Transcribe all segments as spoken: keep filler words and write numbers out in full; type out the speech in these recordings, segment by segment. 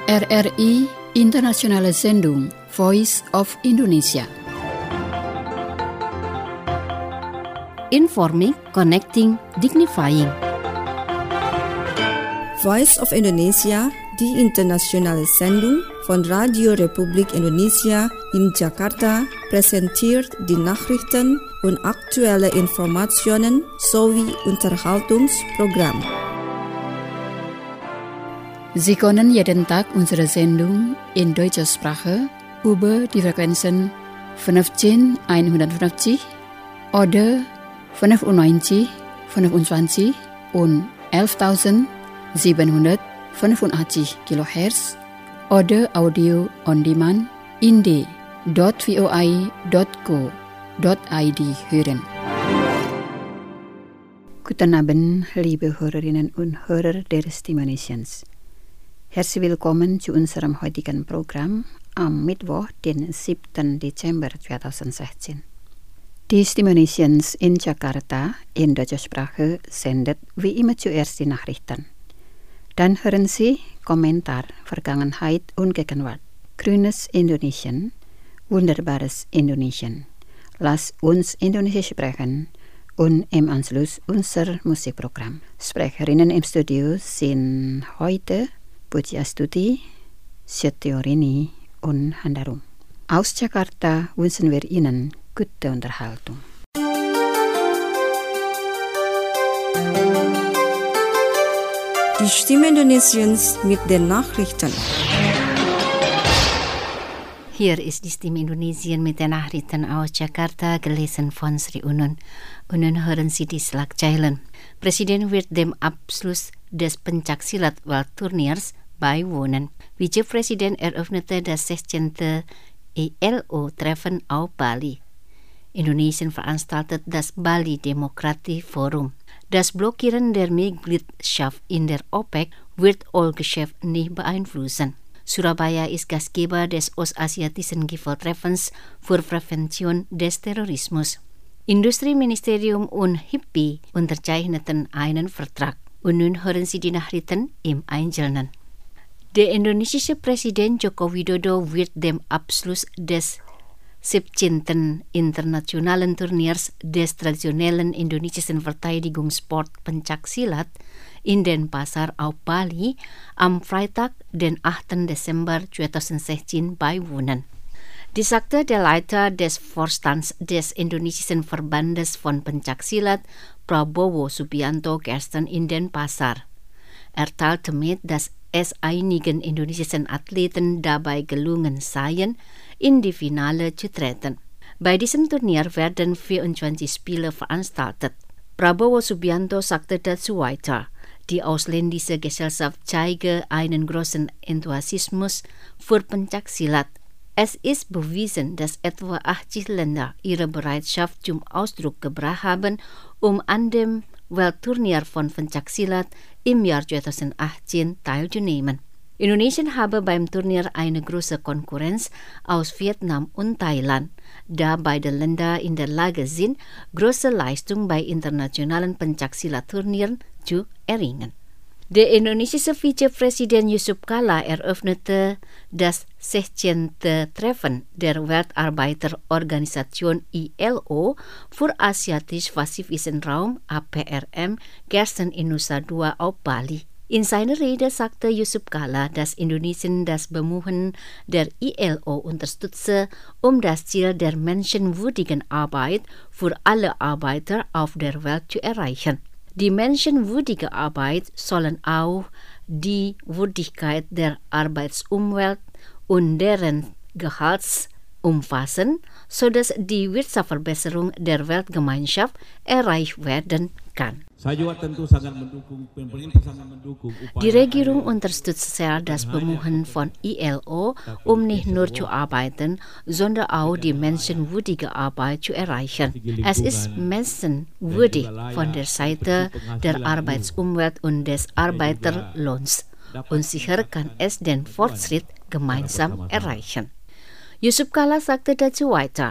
R R I Internationale Sendung Voice of Indonesia. Informing, connecting, dignifying. Voice of Indonesia, die internationale Sendung von Radio Republik Indonesia in Jakarta, präsentiert die Nachrichten und aktuelle Informationen sowie Unterhaltungsprogramm. Sie können jeden Tag unsere Sendung in deutscher Sprache über die Frequenzen fünfzehn einhundertfünfzig oder fünfundneunzig fünfundzwanzig und elftausendsiebenhundertfünfundachtzig Kilohertz oder Audio on Demand in d punkt voi punkt co punkt i d hören. Guten Abend, liebe Hörerinnen und Hörer der Stimme Nations. Herzlich willkommen zu unserem heutigen Programm am Mittwoch, den siebten Dezember zweitausendsechzehn. Die Stimme Nations in Jakarta in deutscher Sprache sendet wie immer zuerst die Nachrichten. Dann hören Sie Kommentar, Vergangenheit und Gegenwart. Grünes Indonesien, wunderbares Indonesien. Lass uns Indonesisch sprechen und im Anschluss unser Musikprogramm. Sprecherinnen im Studio sind heute Pujiastuti, Setiorini und Handarum. Aus Jakarta wünschen wir Ihnen gute Unterhaltung. Die Stimme Indonesiens mit den Nachrichten. Hier ist die Stimme Indonesien mit den Nachrichten aus Jakarta, gelesen von Sri Unun. Und nun hören Sie die Schlagzeilen. Presiden wird dem Abschluss des Pencaksilat-Weltturniers beiwohnen. Vizepräsident eröffnete das sechzehnte I L O-Treffen auf Bali. Indonesien veranstaltet das Bali Demokratie Forum. Das Blockieren der Mitgliedschaft in der OPEC wird Ölgeschäft nicht beeinflussen. Surabaya ist Gastgeber des Ostasiatischen Gipfeltreffens für Prävention des Terrorismus. Industrieministerium und Hippi unterzeichneten einen Vertrag. Und nun hören Sie die Nachrichten im Einzelnen. Der indonesische Präsident Joko Widodo wird dem Abschluss des siebzehnten Internationalen Turniers des traditionellen indonesischen Verteidigungssport Pencaksilat in Denpasar auf Bali am Freitag, den achten Dezember zweitausendsechzehn beiwohnen. Dies sagte der Leiter des Vorstands des indonesischen Verbandes von Pencaksilat, Prabowo Subianto, gestern in Denpasar. Er teilte mit, dass es einigen indonesischen Athleten dabei gelungen seien, in die Finale zu treten. Bei diesem Turnier werden vierundzwanzig Spiele veranstaltet. Prabowo Subianto sagte dazu weiter, die ausländische Gesellschaft zeige einen großen Enthusiasmus für Pencaksilat. Es ist bewiesen, dass etwa achtzig Länder ihre Bereitschaft zum Ausdruck gebracht haben, um an dem Weltturnier von Pencaksilat im Jahr zweitausendachtzehn teilzunehmen. Indonesien habe beim Turnier eine große Konkurrenz aus Vietnam und Thailand, da beide Länder in der Lage sind, große Leistung bei internationalen Pencaksilat-Turnieren zu erringen. Der indonesische Vizepräsident Yusuf Kala eröffnete das sechzehnte Treffen der Weltarbeiterorganisation I L O für Asiatisch-Pazifischen Raum A P R M gestern in Nusa Dua auf Bali. In seiner Rede sagte Yusuf Kala, dass Indonesien das Bemühen der I L O unterstütze, um das Ziel der menschenwürdigen Arbeit für alle Arbeiter auf der Welt zu erreichen. Die menschenwürdige Arbeit sollen auch die Würdigkeit der Arbeitsumwelt und deren Gehalts umfassen, sodass die Wirtschaftsverbesserung der Weltgemeinschaft erreicht werden kann. Die Regierung unterstützt sehr das Bemühen von I L O, um nicht nur zu arbeiten, sondern auch die menschenwürdige Arbeit zu erreichen. Es ist menschenwürdig von der Seite der Arbeitsumwelt und des Arbeiterlohns und sicher kann es den Fortschritt gemeinsam erreichen. Yusuf Kala sagte dazu weiter,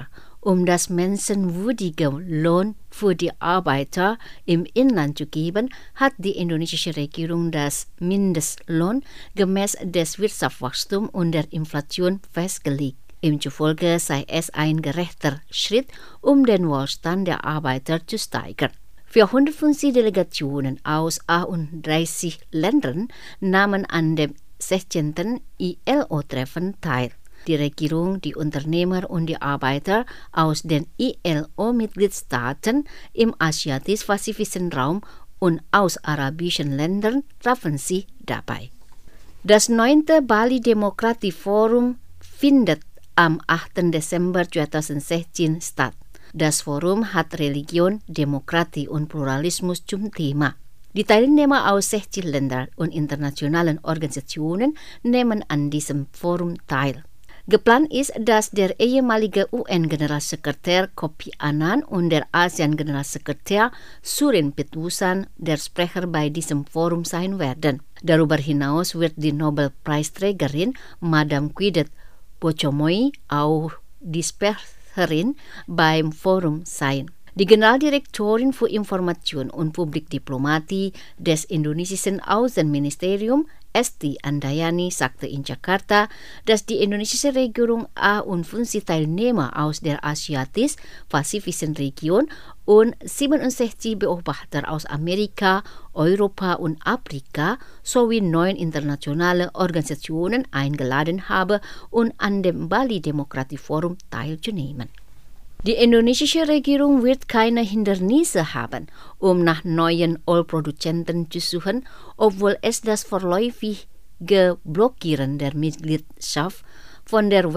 um das menschenwürdige Lohn für die Arbeiter im Inland zu geben, hat die indonesische Regierung das Mindestlohn gemäß des Wirtschaftswachstums und der Inflation festgelegt. Ihm zufolge sei es ein gerechter Schritt, um den Wohlstand der Arbeiter zu steigern. vierhundertfünfzig Delegationen aus achtunddreißig Ländern nahmen an dem sechzehnten I L O-Treffen teil. Die Regierung, die Unternehmer und die Arbeiter aus den I L O-Mitgliedstaaten im asiatisch-pazifischen Raum und aus arabischen Ländern trafen sich dabei. Das neunte Bali Demokratie Forum findet am achten Dezember zweitausendsechzehn statt. Das Forum hat Religion, Demokratie und Pluralismus zum Thema. Die Teilnehmer aus sechzig Ländern und internationalen Organisationen nehmen an diesem Forum teil. Geplant ist, dass der ehemalige U N-Generalsekretär Kofi Annan und der ASEAN-Generalsekretär Surin Pitsuwan der Sprecher bei diesem Forum sein werden. Darüber hinaus wird die Nobelpreisträgerin Madam Quidet Pochomoy auch die Sprecherin beim Forum sein. Die Generaldirektorin für Information und Publikdiplomatie des indonesischen Außenministeriums, Esti Andayani, sagte in Jakarta, dass die indonesische Regierung achundfünfzig Teilnehmer aus der asiatisch-pazifischen Region und siebenundsechzig Beobachter aus Amerika, Europa und Afrika sowie neun internationale Organisationen eingeladen habe, um an dem Bali Demokratie Forum teilzunehmen. Die indonesische Regierung wird keine Hindernisse haben, um nach neuen Ölproduzenten zu suchen, obwohl es das vorläufige Blockieren der Mitgliedschaft von der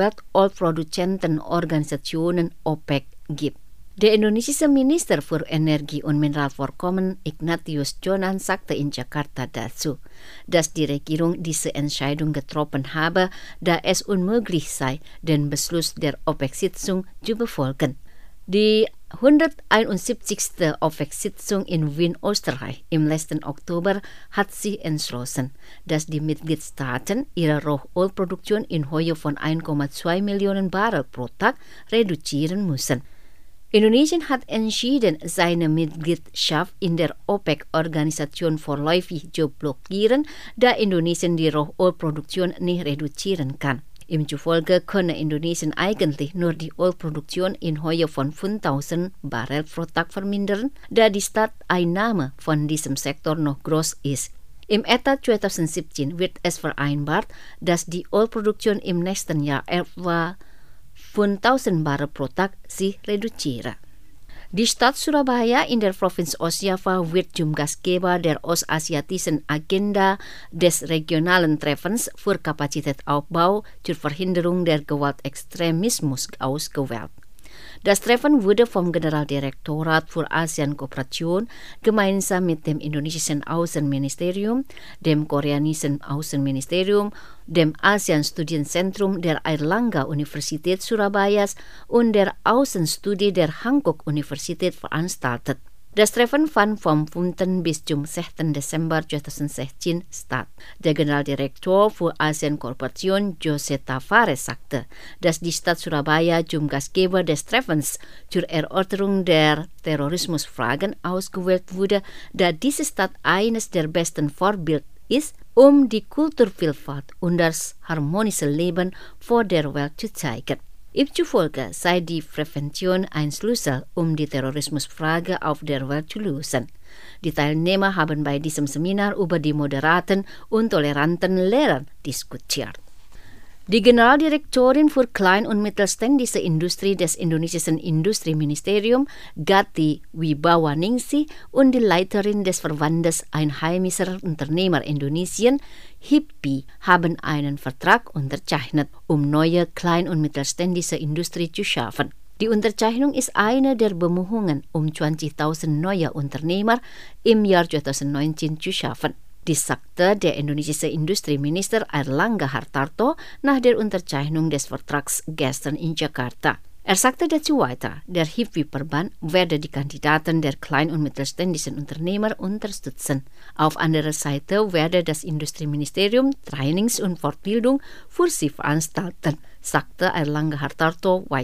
Weltölproduzentenorganisation OPEC gibt. Der indonesische Minister für Energie und Mineralvorkommen Ignatius Jonan sagte in Jakarta dazu, dass die Regierung diese Entscheidung getroffen habe, da es unmöglich sei, den Beschluss der OPEC-Sitzung zu befolgen. Die hunderteinundsiebzigste OPEC-Sitzung in Wien, Österreich im letzten Oktober hat sich entschlossen, dass die Mitgliedstaaten ihre Rohölproduktion in Höhe von eins Komma zwei Millionen Barrel pro Tag reduzieren müssen. Indonesien hat entschieden, seine Mitgliedschaft in der OPEC-Organisation vorläufig zu blockieren, da Indonesien die Rohölproduktion nicht reduzieren kann. Ihm zufolge könne Indonesien eigentlich nur die Ölproduktion in Höhe von fünftausend Barrel pro Tag vermindern, da die Staatseinnahme von diesem Sektor noch groß ist. Im E T A zweitausendsiebzehn wird es vereinbart, dass die Ölproduktion im nächsten Jahr etwa fünftausend Barrel pro Tag sich reduziere. Die Stadt Surabaya in der Provinz Ostjava wird zum Gastgeber der ostasiatischen Agenda des regionalen Treffens für Kapazitätsaufbau zur Verhinderung der Gewaltextremismus ausgewählt. Das Treffen wurde vom Generaldirektorat für ASEAN-Kooperation gemeinsam mit dem indonesischen Außenministerium, dem koreanischen Außenministerium, dem ASEAN-Studienzentrum der Airlangga-Universität Surabayas und der Außenstudie der Hankook-Universität veranstaltet. Das Treffen fand vom fünften bis zum sechsten Dezember zweitausendsechzehn statt. Der Generaldirektor für ASEAN-Kooperation Jose Tavares sagte, dass die Stadt Surabaya zum Gastgeber des Treffens zur Erörterung der Terrorismusfragen ausgewählt wurde, da diese Stadt eines der besten Vorbilder ist, um die Kulturvielfalt und das harmonische Leben vor der Welt zu zeigen. Ihm zufolge sei die Prävention ein Schlüssel, um die Terrorismusfrage auf der Welt zu lösen. Die Teilnehmer haben bei diesem Seminar über die moderaten und toleranten Lehren diskutiert. Die Generaldirektorin für Klein- und Mittelständische Industrie des indonesischen Industrieministeriums, Gati Wibawaningsi, und die Leiterin des Verbandes Einheimischer Unternehmer Indonesien, H I P I, haben einen Vertrag unterzeichnet, um neue klein- und mittelständische Industrie zu schaffen. Die Unterzeichnung ist eine der Bemühungen, um zwanzigtausend neue Unternehmer im Jahr zweitausendneunzehn zu schaffen. Dies sagte der indonesische Industrieminister Airlangga Hartarto nach der Unterzeichnung des Vertrags gestern in Jakarta. Er sagte dazu weiter, der H I P I-Verband werde die Kandidaten der klein- und mittelständischen Unternehmer unterstützen. Auf anderer Seite werde das Industrieministerium Trainings und Fortbildung für sie veranstalten, sagte Airlangga Hartarto weiter.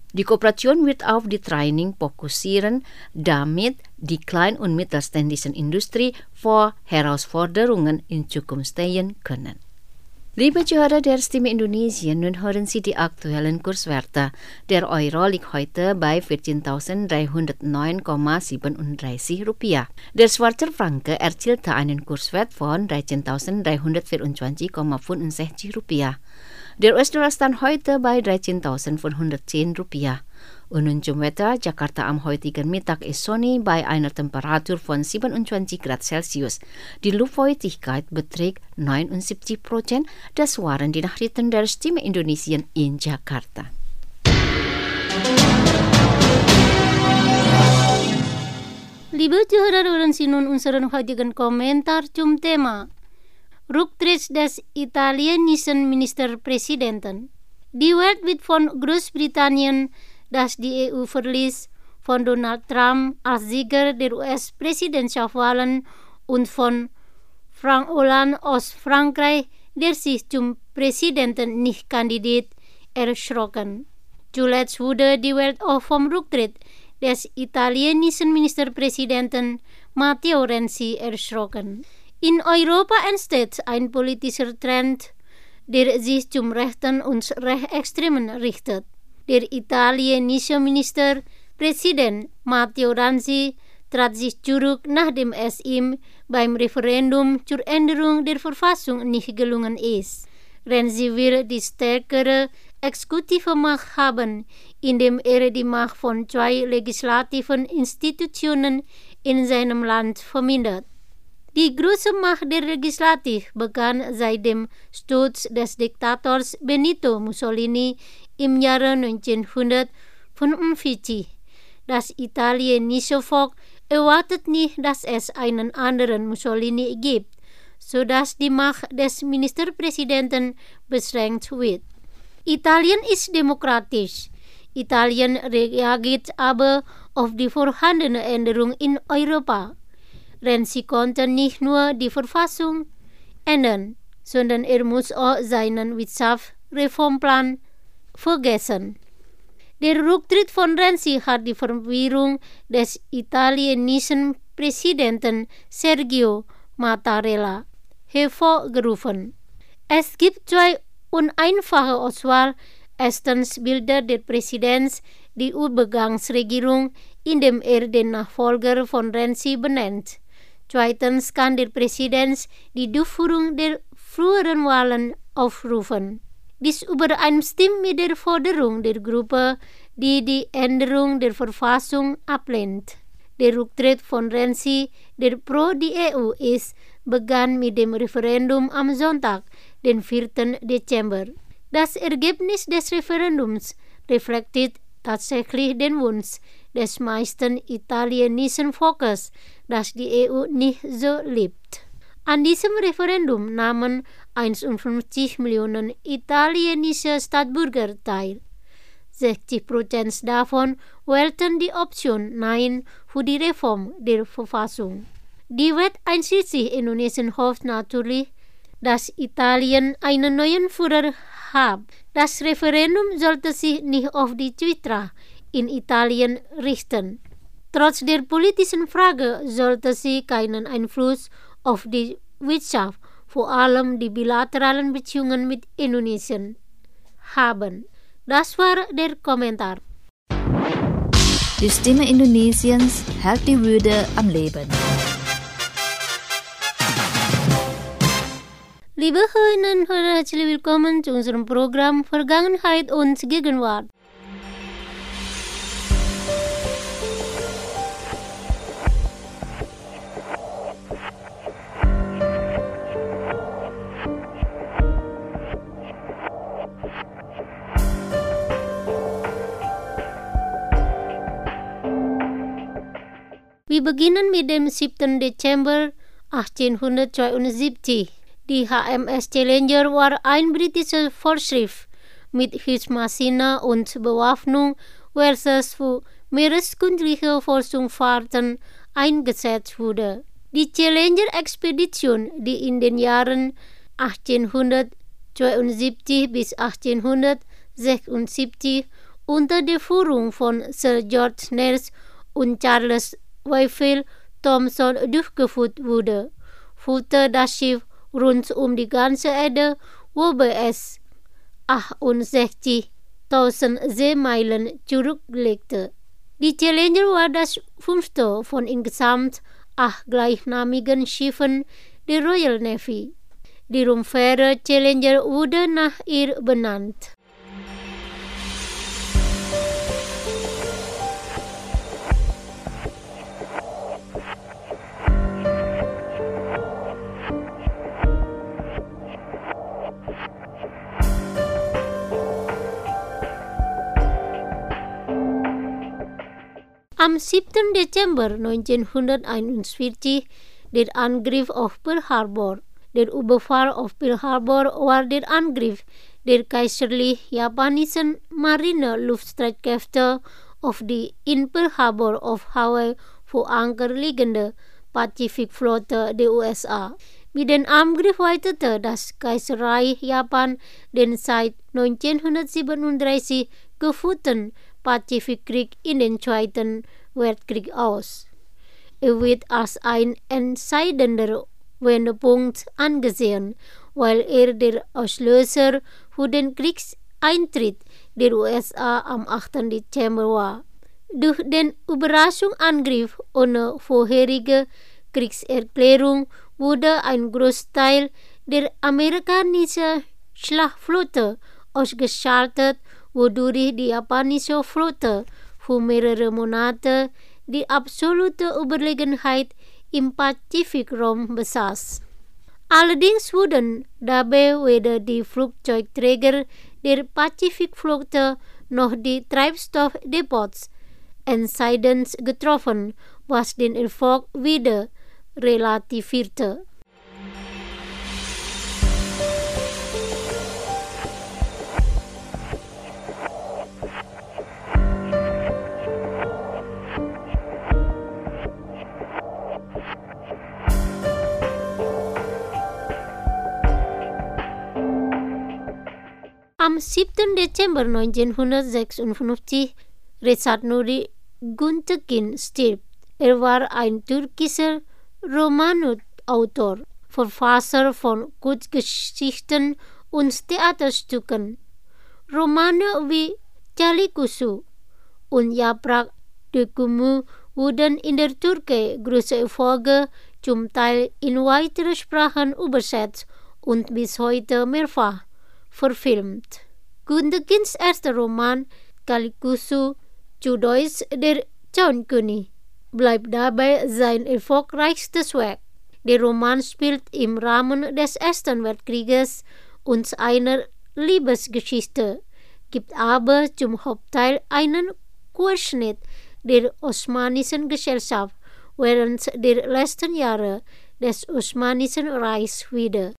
Die Kooperation wird auf die Training fokussieren, damit die Klein- und Mittelständischen Industrie vor Herausforderungen in Zukunft stehen können. Liebe Zuhörer der Stimme Indonesien, nun hören Sie die aktuellen Kurswerte. Der Euro liegt heute bei vierzehntausenddreihundertneun Komma siebenunddreißig Rupiah. Der Schweizer Franken erzielte einen Kurswert von dreizehntausenddreihundertvierundzwanzig Komma fünfundsechzig Rupiah. Der U S-Dollar stand heute bei dreizehntausendfünfhundertzehn Rupiah. Und nun zum Wetter. Jakarta am heutigen Mittag ist sonnig bei einer Temperatur von siebenundzwanzig Grad Celsius. Die Luftfeuchtigkeit beträgt neunundsiebzig Prozent. Das waren die Nachrichten der Stimme Indonesien in Jakarta. Liebe Zuhörer, hören Sie nun unseren heutigen Kommentar zum Thema Rücktritt des italienischen Ministerpräsidenten. Die Welt wird von Großbritannien, das die E U verließ, von Donald Trump als Sieger der U S-Präsidentschaftswahlen und von Frank Hollande aus Frankreich, der sich zum Präsidenten nicht kandidiert, erschrocken. Zuletzt wurde die Welt auch vom Rücktritt des italienischen Ministerpräsidenten Matteo Renzi erschrocken. In Europa entsteht ein politischer Trend, der sich zum Rechten und Rechtsextremen richtet. Der italienische Ministerpräsident Matteo Renzi trat sich zurück, nachdem es ihm beim Referendum zur Änderung der Verfassung nicht gelungen ist. Renzi will die stärkere exekutive Macht haben, indem er die Macht von zwei legislativen Institutionen in seinem Land vermindert. Die große Macht der Legislative begann seit dem Sturz des Diktators Benito Mussolini im Jahre neunzehnhundertfünfundvierzig. Das italienische Volk erwartet nicht, dass es einen anderen Mussolini gibt, sodass die Macht des Ministerpräsidenten beschränkt wird. Italien ist demokratisch. Italien reagiert aber auf die vorhandene Änderung in Europa. Renzi konnte nicht nur die Verfassung ändern, sondern er muss auch seinen Wirtschaftsreformplan vergessen. Der Rücktritt von Renzi hat die Verwirrung des italienischen Präsidenten Sergio Mattarella hervorgerufen. Es gibt zwei uneinfache Auswahl. Erstens bildet der Präsident die Übergangsregierung, indem er den Nachfolger von Renzi benennt. Zweitens kann der Präsident die Durchführung der früheren Wahlen aufrufen. Dies übereinstimmt mit der Forderung der Gruppe, die die Änderung der Verfassung ablehnt. Der Rücktritt von Renzi, der pro die E U ist, begann mit dem Referendum am Sonntag, den vierten Dezember. Das Ergebnis des Referendums reflektiert tatsächlich den Wunsch des meisten italienischen Volkes, das die E U nicht so liebt. An diesem Referendum nahmen einundfünfzig Millionen italienische Staatsbürger teil. sechzig Prozent davon wählten die Option Nein für die Reform der Verfassung. Die Welt einschließlich Indonesien hofft natürlich, dass Italien einen neuen Führer hat. Das Referendum sollte sich nicht auf die Zwitra in Italien richten. Trotz der politischen Frage sollte sie keinen Einfluss auf die Wirtschaft, vor allem die bilateralen Beziehungen mit Indonesien, haben. Das war der Kommentar. Die Stimme Indonesiens hält die Würde am Leben. Liebe Hörerinnen und Hörer, herzlich willkommen zu unserem Programm Vergangenheit und Gegenwart. Wir beginnen mit dem siebten Dezember achtzehnhundertzweiundsiebzig. Die H M S Challenger war ein britisches Vollschiff mit Hilfsmaschine und Bewaffnung, welches für meereskundliche Forschungsfahrten eingesetzt wurde. Die Challenger-Expedition, die in den Jahren achtzehnhundertzweiundsiebzig bis achtzehnhundertsechsundsiebzig unter der Führung von Sir George Nels und Charles Wyfield Thomson durchgeführt wurde, führte das Schiff rund um die ganze Erde, wobei es achtundsechzigtausend Seemeilen zurücklegte. Die Challenger war das fünfte von insgesamt acht gleichnamigen Schiffen der Royal Navy. Die Rumpfähre Challenger wurde nach ihr benannt. Am siebten Dezember neunzehnhunderteinundvierzig der Angriff auf Pearl Harbor. Der Überfall auf Pearl Harbor war der Angriff der kaiserlich-japanischen Marine-Luftstreitkräfte auf die in Pearl Harbor auf Hawaii vor Anker liegende Pazifikflotte der U S A. Mit dem Angriff weitete das Kaiserreich Japan den seit neunzehnhundertsiebenunddreißig geführten Pazifikkrieg in den Zweiten Weltkrieg aus. Er wird als ein entscheidender Wendepunkt angesehen, weil er der Auslöser für den Kriegseintritt der U S A am achten Dezember war. Durch den Überraschungsangriff ohne vorherige Kriegserklärung wurde ein Großteil der amerikanischen Schlachtflotte ausgeschaltet, wodurch die japanische Flotte für mehrere Monate die absolute Überlegenheit im Pazifikraum besaß. Allerdings wurden dabei weder die Flugzeugträger der Pazifikflotte noch die Treibstoffdepots entscheidend getroffen, was den Erfolg wieder relativierte. Am siebten Dezember neunzehnhundertsechsundfünfzig Rezat Nuri Güntekin stirbt. Er war ein türkischer Romanautor, Verfasser von Kurzgeschichten und Theaterstücken. Romane wie Çalıkuşu und Yaprak Dökümü wurden in der Türkei große Erfolge, zum Teil in weitere Sprachen übersetzt und bis heute mehrfach verfilmt. Güntekins erster Roman Çalıkuşu, zu Deutsch Der Zaunkönig, bleibt dabei sein erfolgreichstes Werk. Der Roman spielt im Rahmen des Ersten Weltkrieges und einer Liebesgeschichte, gibt aber zum Hauptteil einen Querschnitt der osmanischen Gesellschaft während der letzten Jahre des Osmanischen Reichs wieder.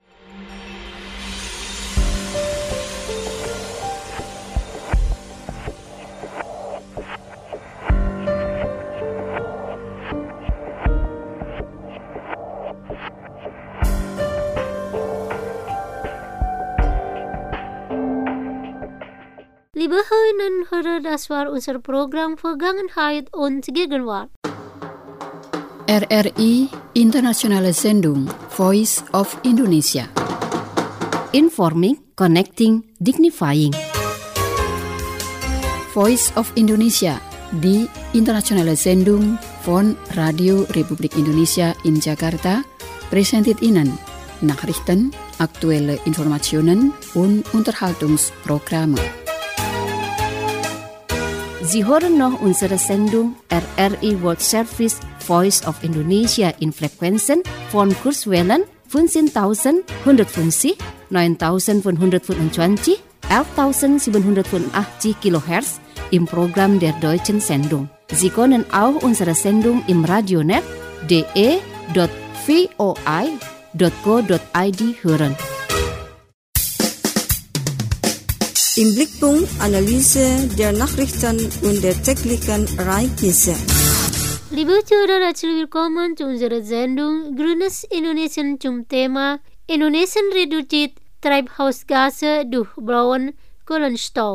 Liebe Hörerinnen und Hörer, das war unser Programm Vergangenheit und Gegenwart. R R I Internationale Sendung Voice of Indonesia. Informing, connecting, dignifying. Voice of Indonesia, die internationale Sendung von Radio Republik Indonesia in Jakarta, präsentiert Ihnen Nachrichten, aktuelle Informationen und Unterhaltungsprogramme. Sie hören noch unsere Sendung R R I World Service Voice of Indonesia in Frequenzen von Kurzwellen fünfzehntausendeinhundertfünfzig, neuntausendfünfhundertfünfundzwanzig, elftausendsiebenhundertfünfundachtzig Kilohertz im Programm der deutschen Sendung. Sie können auch unsere Sendung im Radionet d e punkt v o i punkt co punkt i d hören. Im Blickpunkt Analyse der Nachrichten und der täglichen Ereignisse. Liebe Zuhörer, herzlich willkommen zu unserer Sendung Grünes Indonesien zum Thema Indonesien reduziert Treibhausgase durch blauen Kohlenstoff.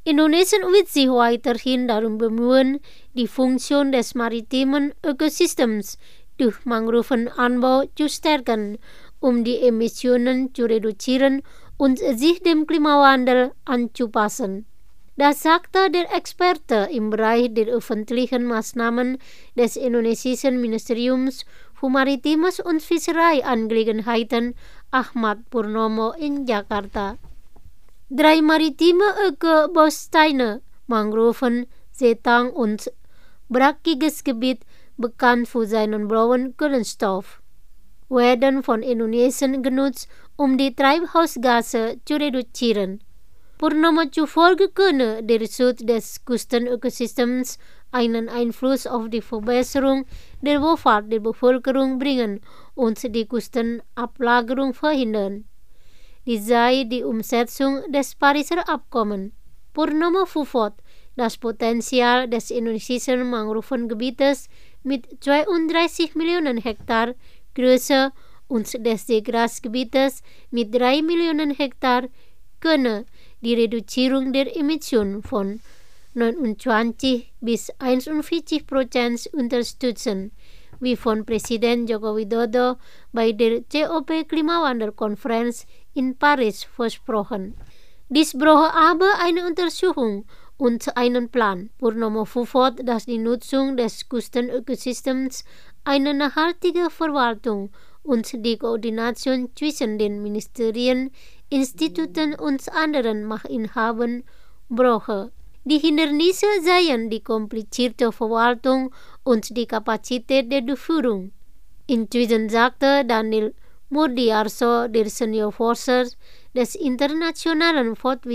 Indonesien wird sich weiterhin darum bemühen, die Funktion des maritimen Ökosystems durch Mangrovenanbau zu stärken, um die Emissionen zu reduzieren und sich dem Klimawandel anzupassen. Das sagte der Experte im Bereich der öffentlichen Maßnahmen des indonesischen Ministeriums für Maritimes und Fischereiangelegenheiten Ahmad Purnomo in Jakarta. Drei maritime Ökobausteine, Mangroven, Seetang und brackiges Gebiet, bekannt für seinen blauen Kohlenstoff, werden von Indonesien genutzt, um die Treibhausgase zu reduzieren. Purnomo zufolge könne der Schutz des Küstenökosystems einen Einfluss auf die Verbesserung der Wohlfahrt der Bevölkerung bringen und die Küstenablagerung verhindern. Dies sei die Umsetzung des Pariser Abkommens. Purnomo fuhr fort, das Potenzial des indonesischen Mangrovengebietes mit zweiunddreißig Millionen Hektar Größe und des Seegrasgebietes mit drei Millionen Hektar könne die Reduzierung der Emissionen von neunundzwanzig bis einundvierzig Prozent unterstützen, wie von Präsident Joko Widodo bei der C O P-Klimawandelkonferenz in Paris versprochen. Dies brauche aber eine Untersuchung und einen Plan. Purnomo fuhr fort, dass die Nutzung des Küstenökosystems eine nachhaltige Verwaltung und die Koordination zwischen den Ministerien, Instituten und anderen Machtinhabern brauche. Die Hindernisse seien die komplizierte Verwaltung und die Kapazität der Durchführung. Inzwischen sagte Daniel Murdiarso, der Seniorforscher des Internationalen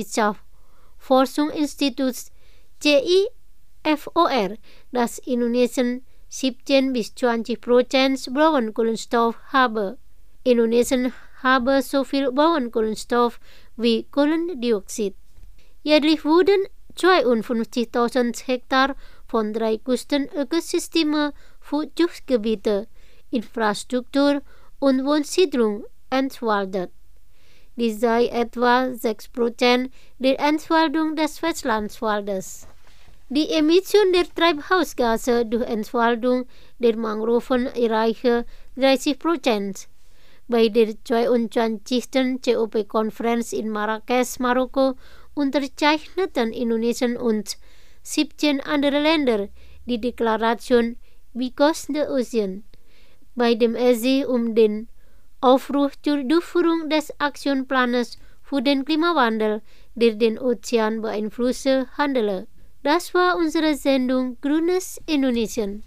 Forstwirtschaftsforschungsinstituts C I F O R, dass Indonesien siebzehn bis zwanzig Prozent blauen Kohlenstoff habe. Indonesien habe so viel blauen Kohlenstoff wie Kohlendioxid. Jährlich wurden zweiundfünfzigtausend Hektar von drei Küstenökosystemen für Schutzgebiete, Infrastruktur und Wohnsiedlung entwaldet. Dies sei etwa sechs Prozent der Entwaldung des Festlandswaldes. Die Emission der Treibhausgase durch Entwaldung der Mangroven erreiche dreißig Prozent. Bei der zweiundzwanzigsten C O P-Konferenz in Marrakesch, Marokko, unterzeichneten Indonesien und siebzehn andere Länder die Deklaration Because the Ocean, bei dem es sich um den Aufruf zur Durchführung des Aktionsplanes für den Klimawandel, der den Ozean beeinflusse, handele. Das war unsere Sendung Grünes Indonesien.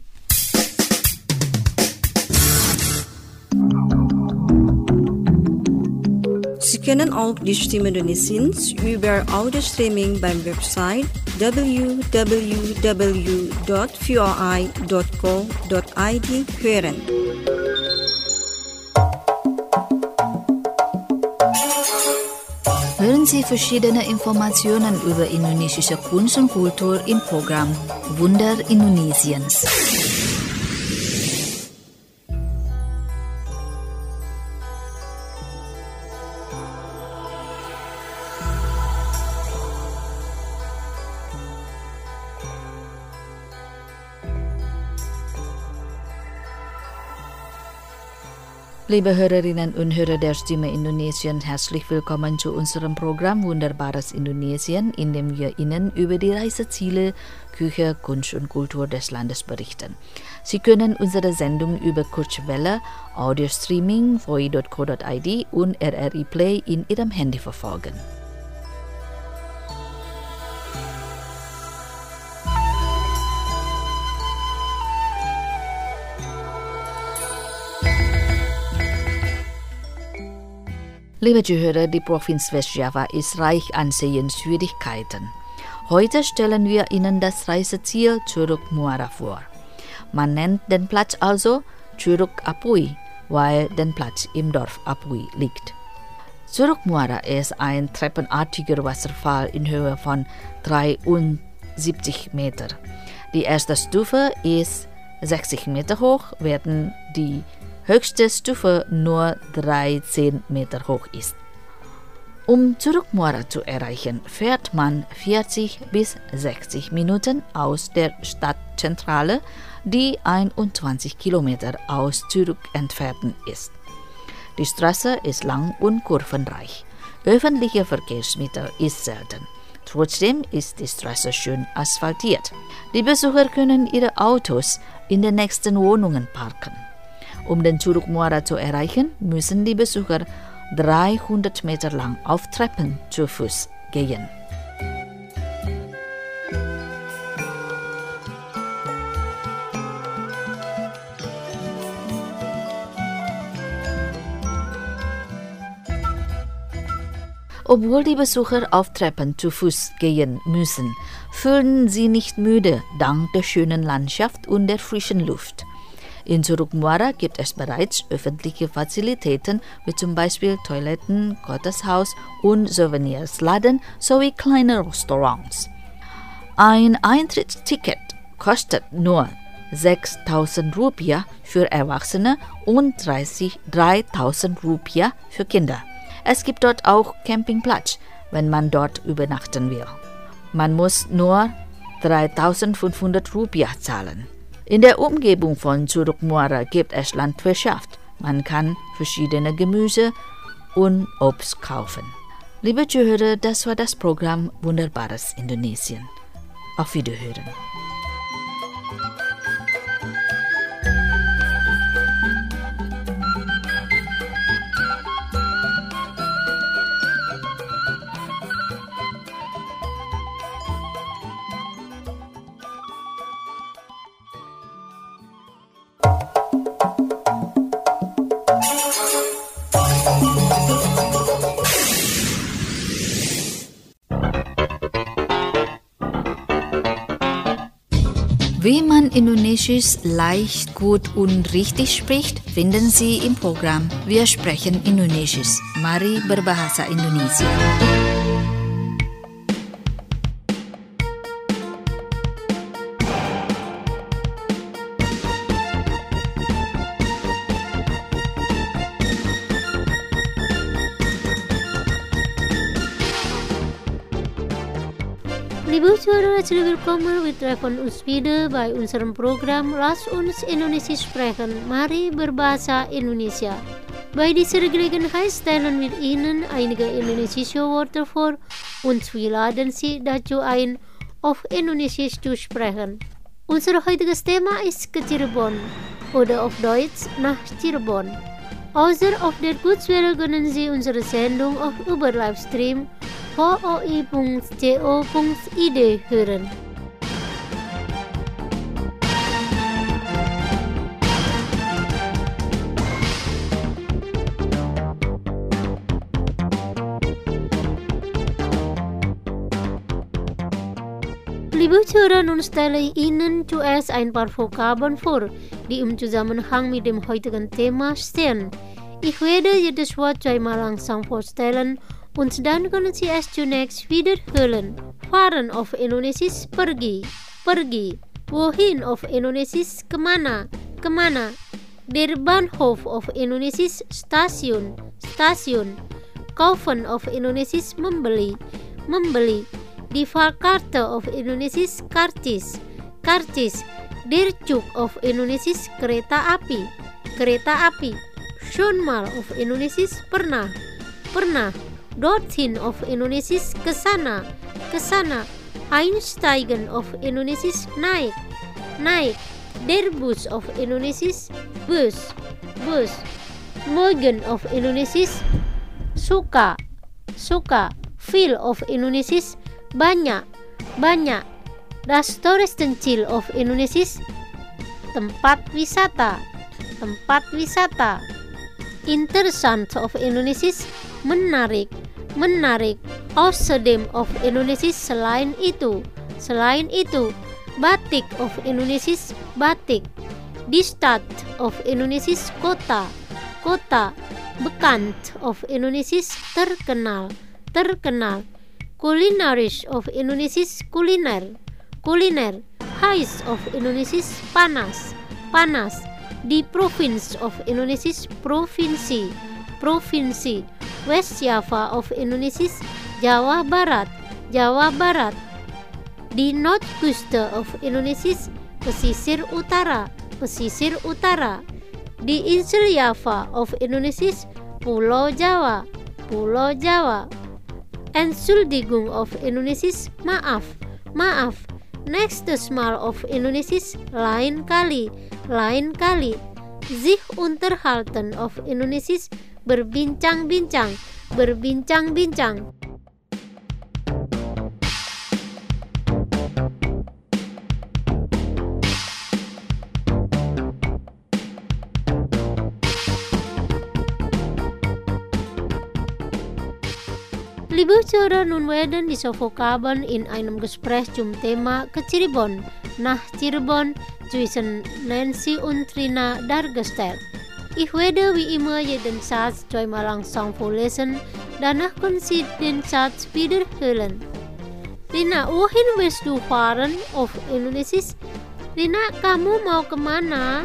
Sie können auch die Stimme Indonesiens über Audio-Streaming beim Website w w w dot v o i dot co dot i d hören. Hören Sie verschiedene Informationen über indonesische Kunst und Kultur im Programm Wunder Indonesiens. Liebe Hörerinnen und Hörer der Stimme Indonesien, herzlich willkommen zu unserem Programm Wunderbares Indonesien, in dem wir Ihnen über die Reiseziele, Küche, Kunst und Kultur des Landes berichten. Sie können unsere Sendung über Kurzwelle, Audio-Streaming, v o i dot co dot i d und R R I Play in Ihrem Handy verfolgen. Liebe Zuhörer, die Provinz Westjava ist reich an Sehenswürdigkeiten. Heute stellen wir Ihnen das Reiseziel Curug Muara vor. Man nennt den Platz also Curug Apui, weil der Platz im Dorf Apui liegt. Curug Muara ist ein treppenartiger Wasserfall in Höhe von dreiundsiebzig Meter. Die erste Stufe ist sechzig Meter hoch, während die höchste Stufe nur dreizehn Meter hoch ist. Um Curug Muara zu erreichen, fährt man vierzig bis sechzig Minuten aus der Stadtzentrale, die einundzwanzig Kilometer aus Curug entfernt ist. Die Straße ist lang und kurvenreich. Öffentliche Verkehrsmittel ist selten. Trotzdem ist die Straße schön asphaltiert. Die Besucher können ihre Autos in den nächsten Wohnungen parken. Um den Curug Muara zu erreichen, müssen die Besucher dreihundert Meter lang auf Treppen zu Fuß gehen. Obwohl die Besucher auf Treppen zu Fuß gehen müssen, fühlen sie nicht müde dank der schönen Landschaft und der frischen Luft. In Curug Muara gibt es bereits öffentliche Fazilitäten wie zum Beispiel Toiletten, Gotteshaus und Souvenirsladen sowie kleine Restaurants. Ein Eintrittsticket kostet nur sechstausend Rupiah für Erwachsene und dreitausend Rupiah für Kinder. Es gibt dort auch Campingplatz, wenn man dort übernachten will. Man muss nur dreitausendfünfhundert Rupiah zahlen. In der Umgebung von Curug Muara gibt es Landwirtschaft. Man kann verschiedene Gemüse und Obst kaufen. Liebe Zuhörer, das war das Programm Wunderbares Indonesien. Auf Wiederhören. Wie man Indonesisch leicht, gut und richtig spricht, finden Sie im Programm Wir sprechen Indonesisch. Mari berbahasa Indonesia. Liebe Zuhörer, herzlich willkommen. Wir treffen uns wieder bei unserem Programm Lass uns Indonesisch sprechen. Mari berbahasa Indonesia. Bei dieser Gelegenheit stellen wir Ihnen einige indonesische Worte vor und wir laden Sie dazu ein, auf Indonesisch zu sprechen. Unser heutiges Thema ist ke Cirebon oder auf Deutsch nach Cirebon. Außer auf der Kurzwelle können Sie unsere Sendung auch über Livestream v o i punkt co punkt i d hören. Liebe Zuhörer, nun stelle ich Ihnen zuerst ein paar Vokabeln vor, die im Zusammenhang mit dem heutigen Thema stehen. Ich werde jedes Wort zweimal langsam vorstellen und dann können Sie es zunächst wiederholen. Fahren auf Indonesisch pergi, pergi. Wohin auf Indonesisch kemana, kemana. Der Bahnhof auf Indonesisch Stasiun, Stasiun. Kaufen auf Indonesisch membeli, membeli. Die Fahrkarte auf Indonesisch karcis, karcis. Der Zug auf Indonesisch kereta api, kereta api. Schon mal auf Indonesisch pernah, pernah. Dorthin auf Indonesisch kesana, kesana. Einsteigen auf Indonesisch naik, naik. Der Bus auf Indonesisch bus, bus. Mögen auf Indonesisch suka, suka. Viel auf Indonesisch banyak, banyak. Das Touristencil auf Indonesisch tempat wisata, tempat wisata. Interessant auf Indonesisch menarik, menarik. Außerdem auf Indonesisch selain itu, selain itu. Batik auf Indonesisch batik. Die Stadt auf Indonesisch kota, kota. Bekannt auf Indonesisch terkenal, terkenal. Kulinaris auf Indonesisch kuliner, kuliner. Heiß auf Indonesisch panas, panas. Die Provinz auf Indonesisch provinsi, Provinsi West Java of Indonesia, Jawa Barat, Jawa Barat. Di North Coast of Indonesia, pesisir utara, pesisir utara. Di Insel Java of Indonesia, Pulau Jawa, Pulau Jawa. Entschuldigung of Indonesia, maaf, maaf. Next Mal of Indonesia, lain kali, lain kali. Sich unterhalten of Indonesia, berbincang-bincang, berbincang-bincang. Liebe Zuhörer, nun werden diese Vokabeln in einem Gespräch zum Thema ke Cirebon, nach Cirebon zwischen Nancy und Trina dargestellt. Ich werde wie immer jeden Satz zweimal langsam vorlesen, danach können Sie den Satz wiederholen. Rina, wohin willst du fahren? Auf Indonesisch. Rina, kamu mau kemana?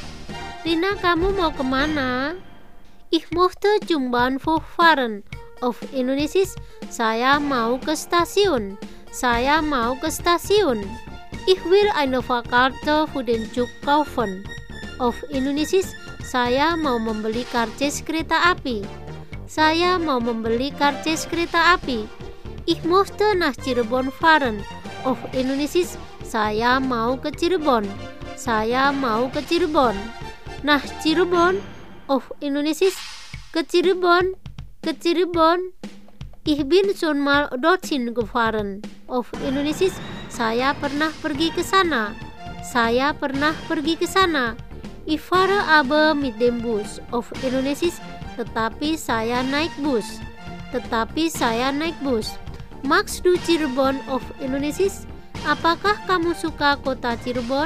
Rina, kamu mau kemana? Ich möchte zum Bahnhof fahren. Auf Indonesisch, saya mau ke stasiun. Saya mau ke stasiun. Ich will eine Fahrkarte für den Zug kaufen. Auf Indonesisch, saya mau membeli karcis kereta api. Saya mau membeli karcis kereta api. Ich möchte nach Cirebon fahren. Auf Indonesisch, saya mau ke Cirebon. Saya mau ke Cirebon. Nach Cirebon. Auf Indonesisch, ke Cirebon. Ke Cirebon. Ich bin schon mal dorthin gefahren. Auf Indonesisch, saya pernah pergi ke sana. Saya pernah pergi ke sana. Ich fahre aber mit dem Bus. Auf Indonesisch, tetapi saya naik bus. Tetapi saya naik bus. Magst du Cirebon? Auf Indonesisch, apakah kamu suka kota Cirebon?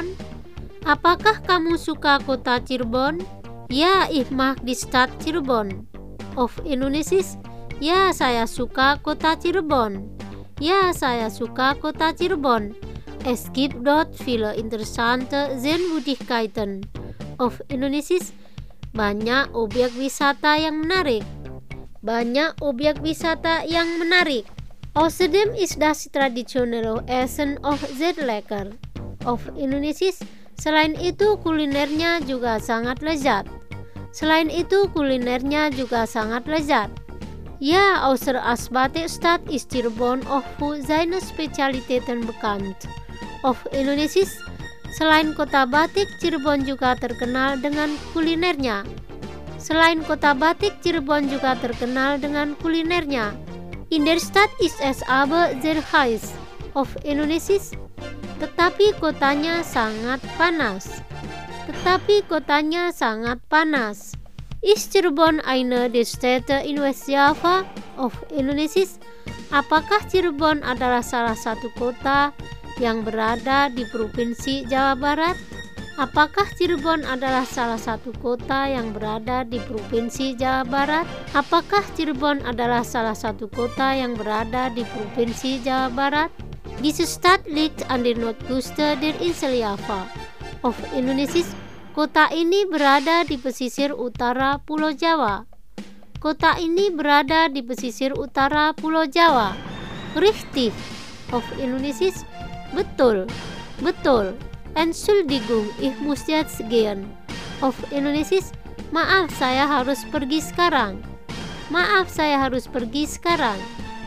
Apakah kamu suka kota Cirebon? Ya, ich mag die Stadt Cirebon. Auf Indonesisch, ya saya suka kota Cirebon. Ya saya suka kota Cirebon. Es gibt dort viele interessante Sehenswürdigkeiten. Auf Indonesisch, banyak objek wisata yang menarik. Banyak objek wisata yang menarik. Außerdem ist das traditionelle Essen auch sehr lecker. Auf Indonesisch, selain itu kulinernya juga sangat lezat. Selain itu kulinernya juga sangat lezat. Ja, außer als Batikstadt ist Cirebon auch für seine Spezialitäten bekannt. Auf Indonesisch, selain kota batik, Cirebon juga terkenal dengan kulinernya. Selain kota batik, Cirebon juga terkenal dengan kulinernya. In der Stadt ist es aber sehr heiß. Auf Indonesisch, tetapi kotanya sangat panas. Tetapi kotanya sangat panas. Ist Cirebon eine der Städte in West Java? Auf Indonesisch, apakah Cirebon adalah salah satu kota yang berada di Provinsi Jawa Barat? Apakah Cirebon adalah salah satu kota yang berada di Provinsi Jawa Barat? Apakah Cirebon adalah salah satu kota yang berada di Provinsi Jawa Barat? Diese Stadt liegt an der Nordküste der Insel Java. Of Indonesia, kota ini berada di pesisir utara Pulau Jawa. Kota ini berada di pesisir utara Pulau Jawa. Richtig. Of Indonesia, betul, betul. Entschuldigung, ich muss jetzt gehen. Of Indonesia, maaf saya harus pergi sekarang. Maaf saya harus pergi sekarang.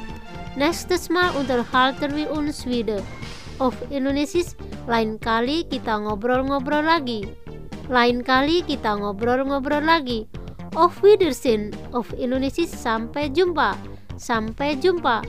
Nächstes Mal unterhalten wir uns wieder. Of Indonesia, lain kali kita ngobrol-ngobrol lagi. Lain kali kita ngobrol-ngobrol lagi. Auf Wiedersehen. Of Indonesia, sampai jumpa. Sampai jumpa.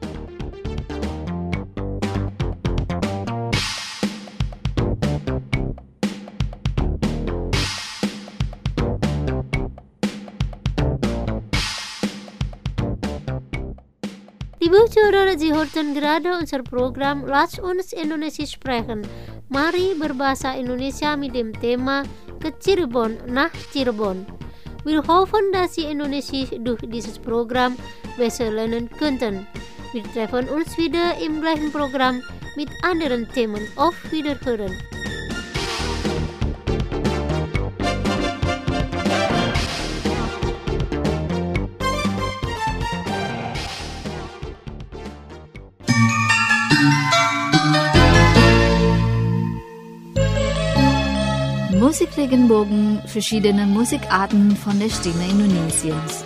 Liebe Zuhörer, Sie hörten gerade unser Programm Lass uns Indonesisch sprechen. Mari berbahasa Indonesia mit dem Thema ke Cirebon, nach Cirebon. Wir hoffen, dass Sie Indonesisch durch dieses Programm besser lernen könnten. Wir treffen uns wieder im gleichen Programm mit anderen Themen. Auf Wiederhören. Musikregenbogen, verschiedene Musikarten von der Stimme Indonesiens.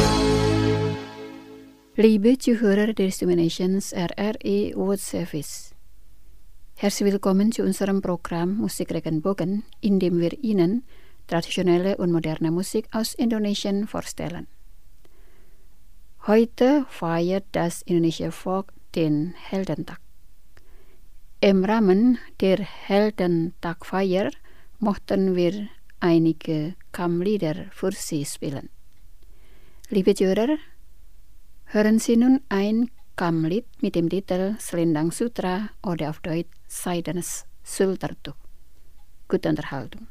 Liebe Zuhörer der Stimme Nations R R I World Service. Herzlich willkommen zu unserem Programm Musikregenbogen, in dem wir Ihnen traditionelle und moderne Musik aus Indonesien vorstellen. Heute feiert das Indonesia Folk den Heldentag. Im Rahmen der Heldentagfeier mochten wir einige Kammlieder für Sie spielen. Liebe Zuhörer, hören Sie nun ein Kammlied mit dem Titel Selendang Sutra oder auf Deutsch Seidenes Sultertuch. Gute Unterhaltung.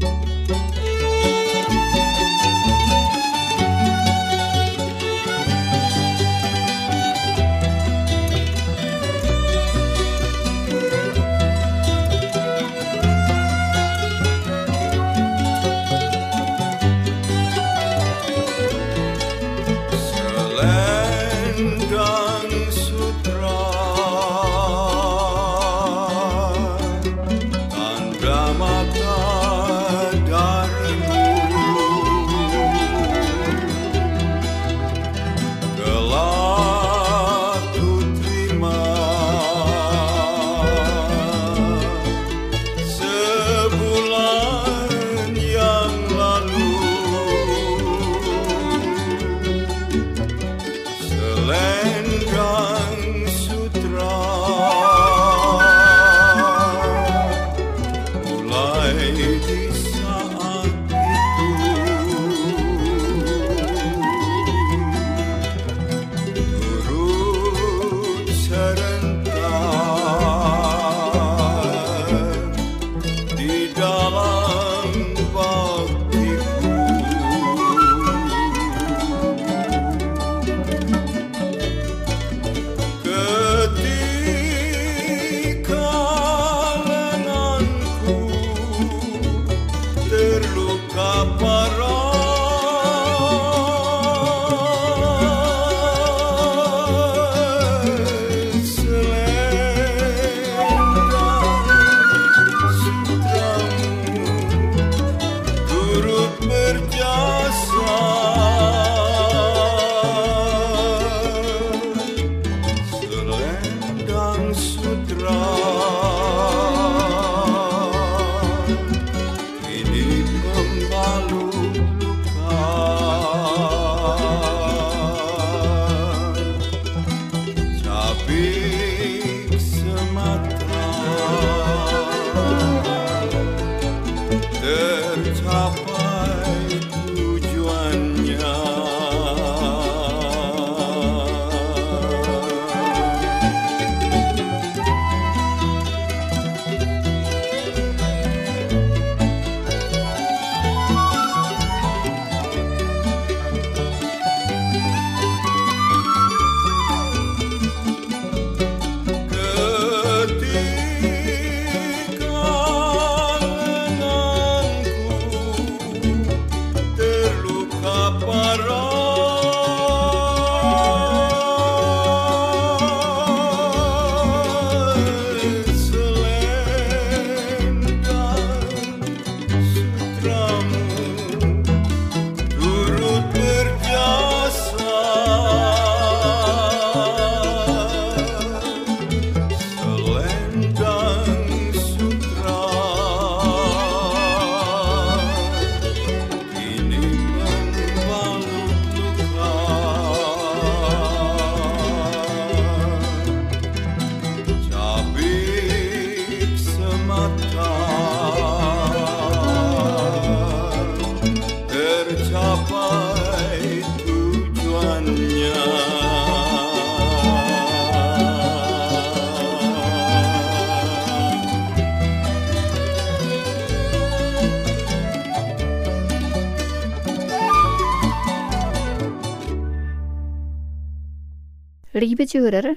Liebe Zuhörer,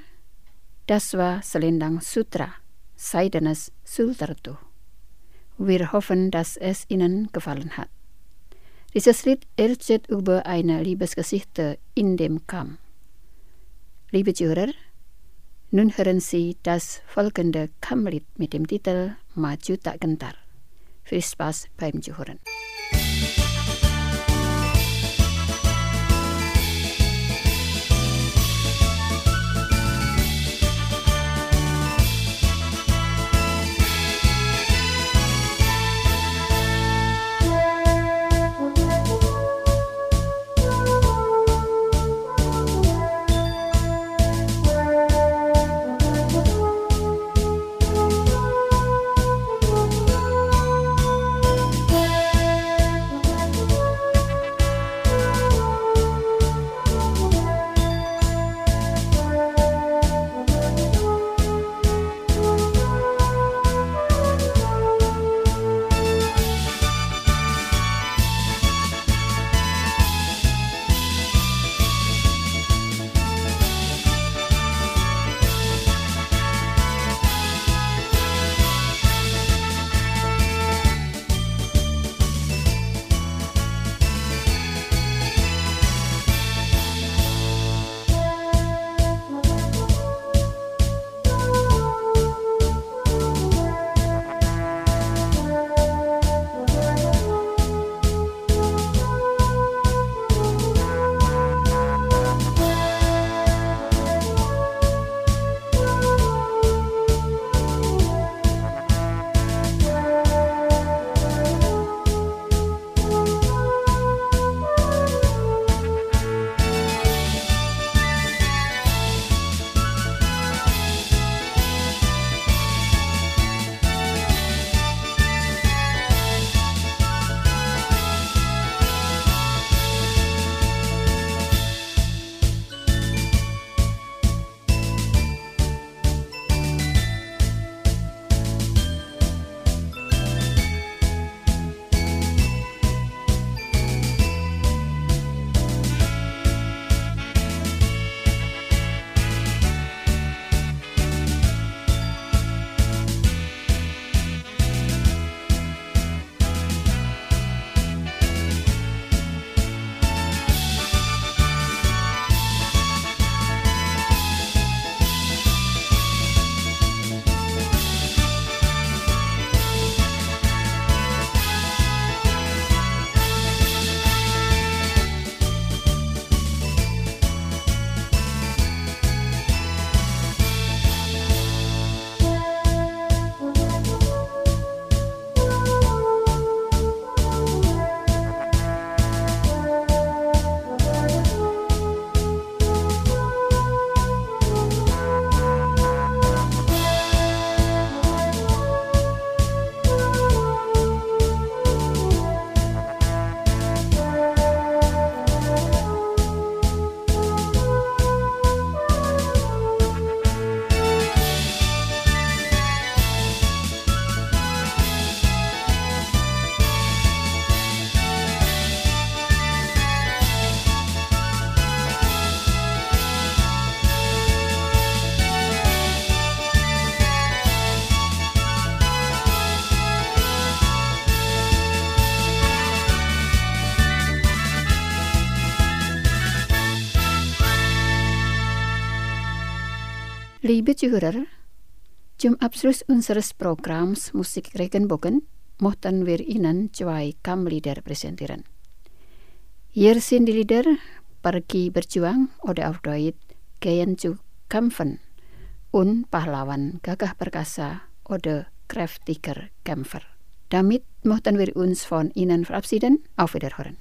das war Selendang Sutra, Seidenes Sultertuch. Wir hoffen, dass es Ihnen gefallen hat. Dieses Lied erzählt über eine Liebesgeschichte in dem Kamm. Liebe Zuhörer, nun hören Sie das folgende Kammlied mit dem Titel Maju Tak Gentar. Viel Spaß beim Zuhören. Liebe Zuhörer, zum Abschluss unseres Programms Musik Regenbogen möchten wir Ihnen zwei Kampflieder präsentieren. Hier sind die Lieder Pergi Berjuang oder auf Deutsch Gehen zu kämpfen und Pahlawan Gagah Perkasa oder Kräftiger Kämpfer. Damit möchten wir uns von Ihnen verabschieden. Auf Wiederhören.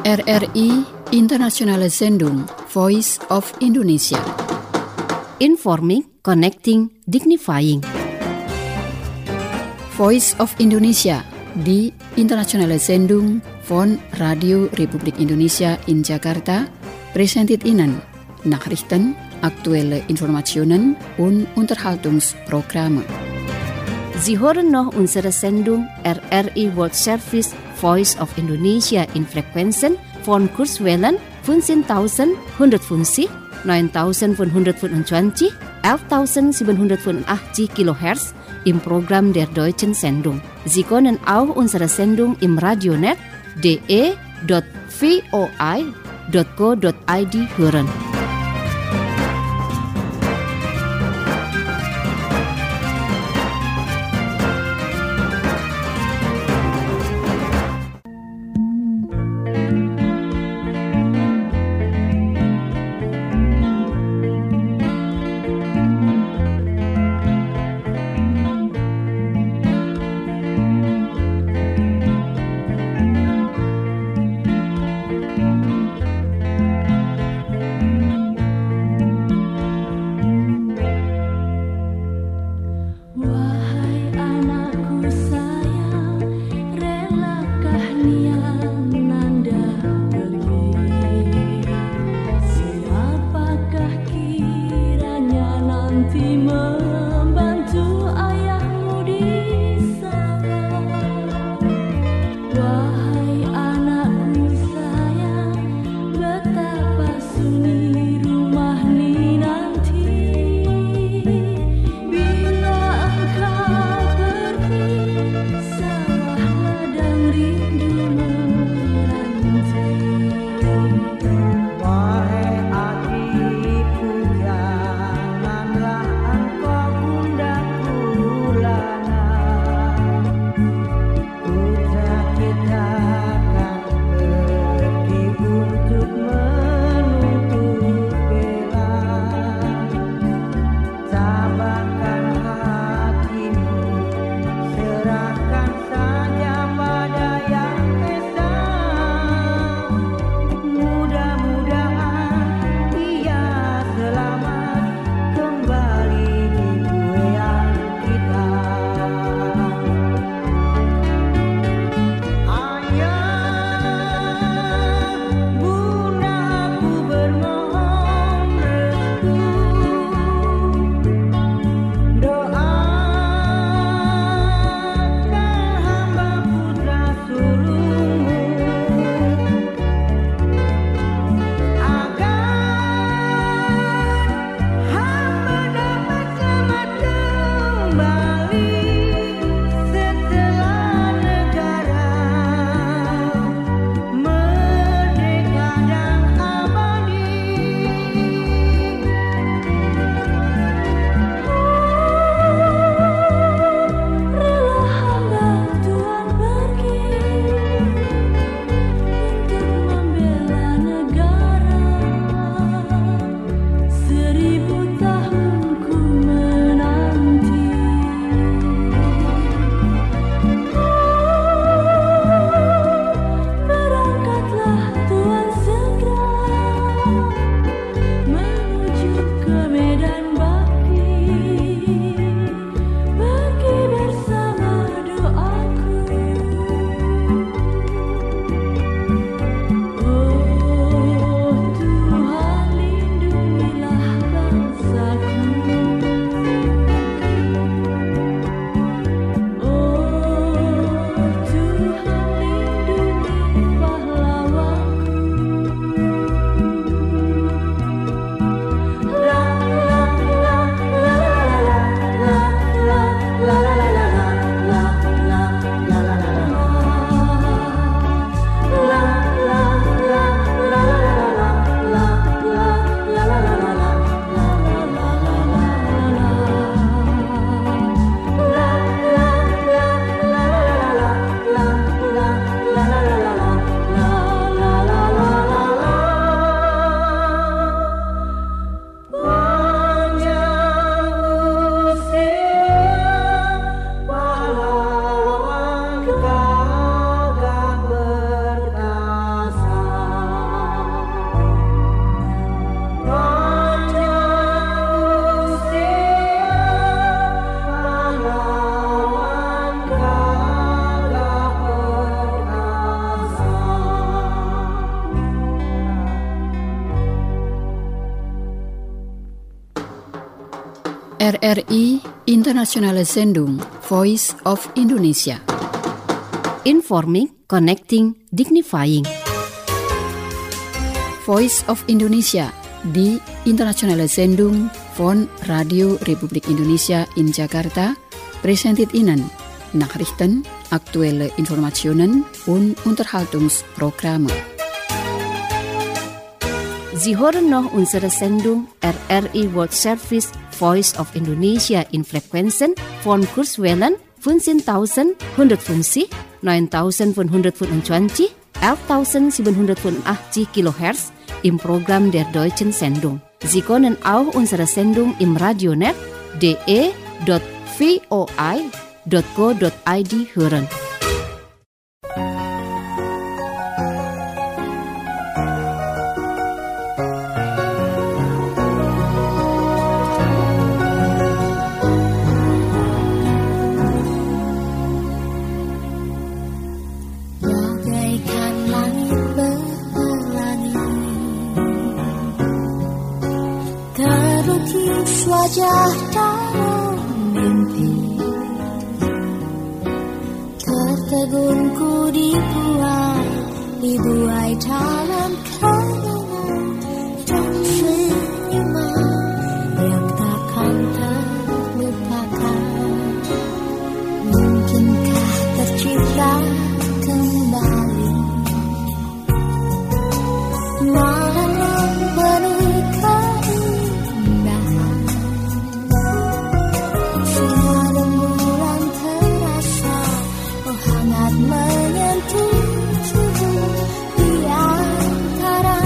R R I Internationale Sendung Voice of Indonesia. Informing, connecting, dignifying. Voice of Indonesia di Internationale Sendung von Radio Republik Indonesia in Jakarta presented Ihnen Nachrichten, aktuelle Informationen und Unterhaltungsprogramme. Sie hören noch unsere Sendung R R I World Service Voice of Indonesia in Frequenzen von Kurzwellen fünfzehntausendeinhundertfünfzig, neuntausendfünfhundertfünfundzwanzig, elftausendsiebenhundertfünfundachtzig Kilohertz im Programm der Deutschen Sendung. Sie können auch unsere Sendung im Radionet d e dot v o i dot co dot i d hören. R R I Internationale Sendung Voice of Indonesia. Informing, connecting, dignifying. Voice of Indonesia di Internationale Sendung von Radio Republik Indonesia in Jakarta presented Ihnen Nachrichten, aktuelle Informationen und Unterhaltungsprogramme. Sie hören noch unsere Sendung R R I World Service Voice of Indonesia in Frequenzen von Kurzwellen fünfzehntausendeinhundertfünfzig, neuntausendfünfhundertfünfundzwanzig, elftausendsiebenhundertfünfundachtzig Kilohertz im Programm der deutschen Sendung. Sie können auch unsere Sendung im Radionet d e dot v o i dot co dot i d hören. Wajah dalam mimpi tertegunku dibuai dibuai dalam kenangan dan senyuman yang takkan terlupakan. Mungkinkah tercipta kembali malam yang penuh keindahan. Menyentuh tubuh di antara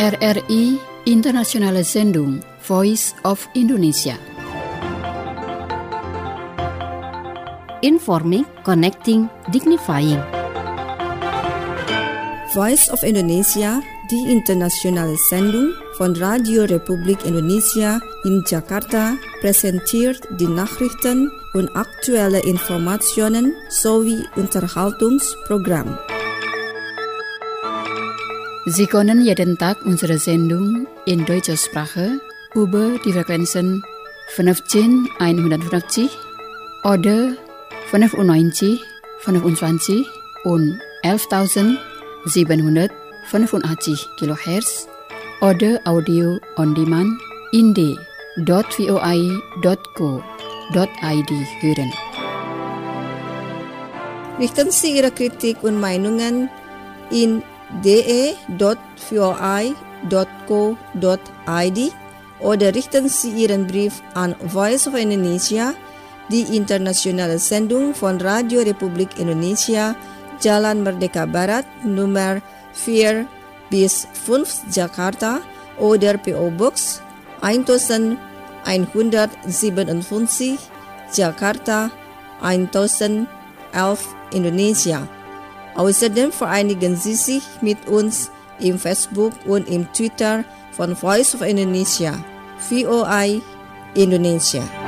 R R I Internationale Sendung Voice of Indonesia. Informing, connecting, dignifying. Voice of Indonesia, die internationale Sendung von Radio Republik Indonesia in Jakarta, präsentiert die Nachrichten und aktuelle Informationen sowie Unterhaltungsprogramm. Sie können jeden Tag unsere Sendung in deutscher Sprache über die Frequenzen fünfzehn einhundertfünfzig oder fünfundneunzig fünfundzwanzig und elftausendsiebenhundertfünfundachtzig Kilohertz oder Audio on Demand in d punkt voi punkt co punkt id hören. Richten Sie Ihre Kritik und Meinungen in d e punkt voi punkt co punkt id oder richten Sie Ihren Brief an Voice of Indonesia, die internationale Sendung von Radio Republik Indonesia, Jalan Merdeka Barat, Nummer vier bis fünf Jakarta oder P O Box elfhundertsiebenundfünfzig Jakarta elf Indonesia. Außerdem vereinigen Sie sich mit uns im Facebook und im Twitter von Voice of Indonesia, V O I Indonesia.